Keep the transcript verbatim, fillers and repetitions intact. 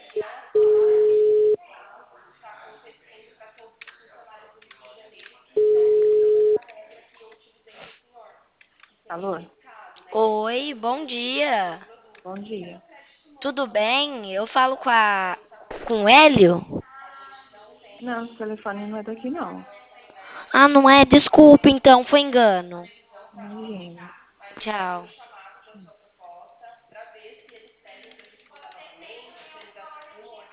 Alô? Oi, bom dia. Bom dia. Tudo bem? Eu falo com a com o Hélio? Não, esse telefone não é daqui, não. Ah, não é? Desculpa, então, foi engano. Imagina. Tchau.